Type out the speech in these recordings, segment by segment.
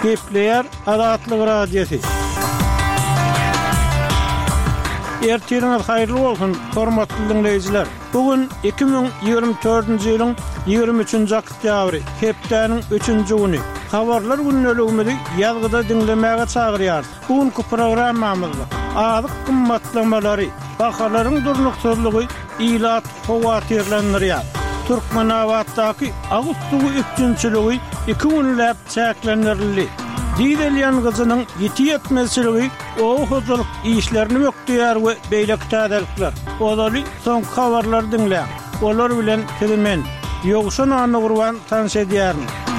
Gepleyer Azatlyk Radiosu. Ertiriniz hayırlı olsun, hormatly dinleyijiler. Bugün 2024-nji ýylyň 23-nji oktýabry, hepdeniň 3-nji güni. Habarlar günnäligimizi ýazgyda dinlemäge çagyrýar. Bugünkü programmamyzda azyk gymmatlamalary, bahalaryň durnuksuzlygy ilat howatyrlandyrýar. Türkmenawatdaky Agustuwy üpçünçiligi 2 günläp çäklendirildi. Diýilýän gyzynyň ýetmezçiligi oňhuzlyk işlerini mökdýär we beýle täzelikler. Olary soňky habarlar dinleýär. Olar bilen Kirimen ýogşan any gurban tanış edýär.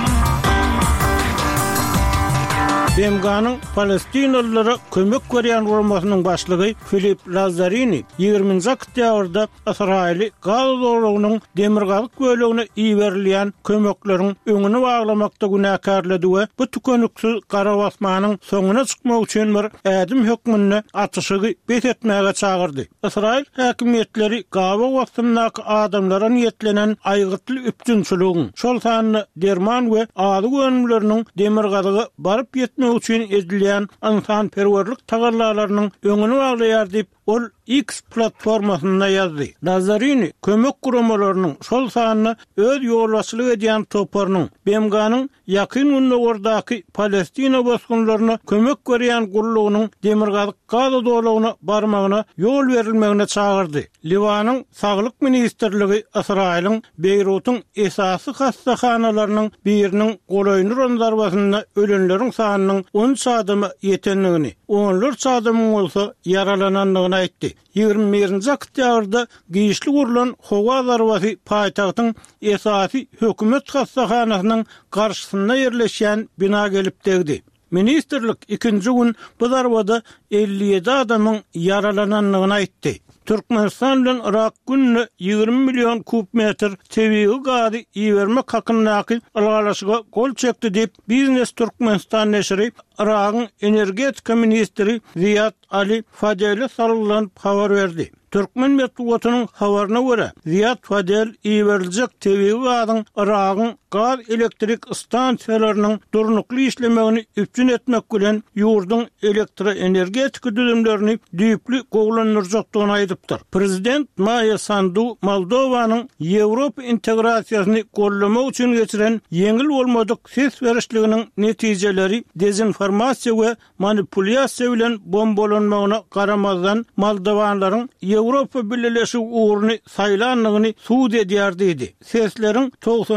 Bemganyň Palestinalylara kömek berýän guramasynyň başlygy Filip Lazzarini 20-nji oktýabrda Israili Gaza dowlatynyň demirgalyk bölegine iýerilýän kömekleriň öňüni baglamakda günäkärledi we bu tükönüksiz gara basmanyň soňuna çykmak üçin bir ädim hökmüne atışygy betetmäge çagyrdy. Israil häkimetleri Gaza wagtyndaky adamlara niýetlenen aýgytly üpçünçiligiň şol sanyny derman we ady gönümleriniň demirgalygy baryp ýetmek üçin edilýän insan perwerlik tagarlalarynyň öňüni baglaýar diýip ol X platformasynda ýazdy. Nazarini kömek guramalarynyň şol sanyny öz ýolbaşçylyk edýän toparnyň Bemganyň ýakyn günlerdaky Palestina bosgunlaryna kömek berýän gurulugynyň demirgalyk Gaza dowlatyna barmagyna ýol berilmegine çagyrdy. Liwanyň saglyk ministrligi Israiliň Beyrutyň esasy hastahanalarynyň biriniň golaýnyr zarbasyna ölenleriň sanynyň 13 adamy ýetenligini, 14 adamyň bolsa yaralananlygyny aýtdy. 21-nji oktýabrda giýişli gurulan howa zarbasy paýtagtyň esasy hökümet hastahanasynyň garşysynda ýerleşýän bina gelip degdi. Ministrlik 2-nji gün bu zarbada 57 adamyň yaralananlygyny aýtdy. Türkmenistan bilen Irak günne 20 milyon kub metr tebii gazy iýermek hakyndaky algalaşyga gol çekdi diýip Biznes Türkmenistan neşri Irak'ın energetika ministri Ziyad Ali Fadeli salylan habar berdi. Türkmen medeniýetiniň habaryna görä, Ziyad Fadel iýeriljek tebii gazyň Irak'ın gaz elektrik stansiýalarynyň durnukly işlemegini üpçün etmek bilen ýurduň elektroenergetika düzümlerini düýpli gowlanyrjakdygyny aýdypdyr. Prezident Maya Sandu Moldowanyň Ýewropa integrasiýasyny gollamak üçin geçiren ýeňil bolmadyk ses berişliginiň netijeleri dezinformasiýa we manipulyasiýa bilen bombalanmagyna garamazdan Moldowanlaryň Ýewropa Birleşigi uğruny saýlanlygyny suud edýär diýdi. Sesleriň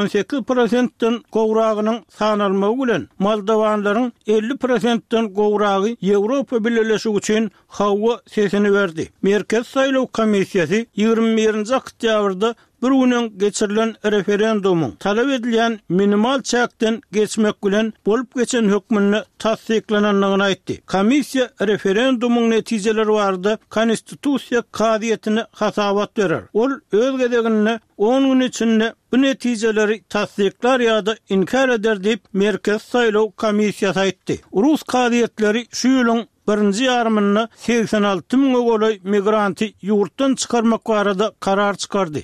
98%den gowragynyň sanalmagy bilen Moldowanlaryň 50%den gowragy Ýewropa Birleşigi üçin hawa sesini berdi. Merkez saýlaw komissiýasy 21-nji oktýabrda bir günden geçirilen referendumyň talap edilýän minimal çäkden geçmek bilen bolup geçen hökmüne tasdiklananlygyny aýtdy. Komissiýa referendumyň netijeleri barada konstitusiýa kadiýetine hasabat berer. Ol öz gezeginde 10 gün içinde bu netijeleri tasdiklar ýa-da inkar eder diýip Merkez saýlaw komissiýasy aýtdy. Rus kadiýetleri şu ýylyň birinji ýarymyna 86 000 golaý migranty ýurtdan çykarmak barada karar çykardy.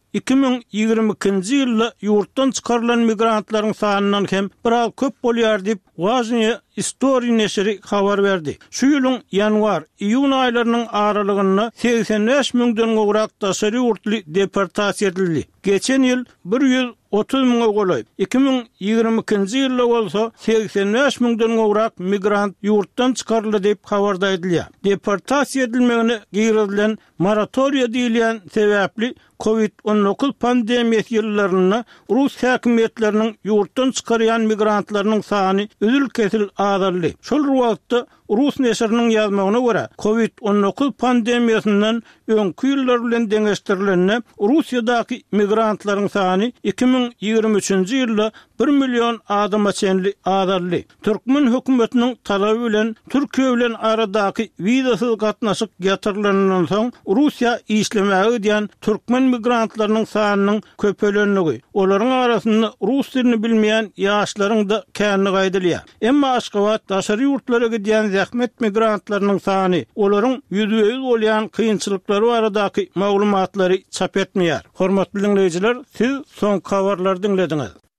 2022-nji ýylda ýurtdan çykarylan migrantlaryň sanynyň hem biraz köp bolýar diýip Washington Story neşri habar berdi. Şu ýylyň ýanwar-iýun aýlarynyň aralygynda 85 000den gowrak daşary ýurtly deportasiýa edildi. Geçen ýyl 130 000 golaý. 2022-nji ýylda bolsa 85 000den gowrak migrant ýurtdan çykaryldy diýip habarda edilýär. Deportasiýa edilmegine giýrilen moratoriýa diýilen sebäpli COVID-19 pandemiýasy ýyllarynda Rus häkimetleriniň ýurtdan çykarýan migrantlarynyň sany üzül-kesil azaldy. Şol wagtda Rus neşriniň ýazmagyna görä, COVID-19 pandemiýasyndan öňkü ýyllar bilen deňeşdirilenle Russiýadaky migrantlaryň sany 2023-nji ýylda 1 milyon adama çenli azaldy. Türkmen hökümetiniň talaby bilen Türkiýe bilen aradaky wizasyz gatnaşyk ýatyrylandan soň Russiýa işlemäge diýen türkmen migrantlarynyň sanynyň köpelenligi, olaryň arasynda rus dilini bilmeýän ýaşlaryň da känni gaýdylýar. Emma Aşgabat daşary ýurtlara gidýän zähmet migrantlarynyň sany, olaryň ýüzüýüz bolýan kynçylyklary baradaky maglumatlary çap etmeýär. Hormatly dinleýijiler, siz soň habarlary dinlediňiz.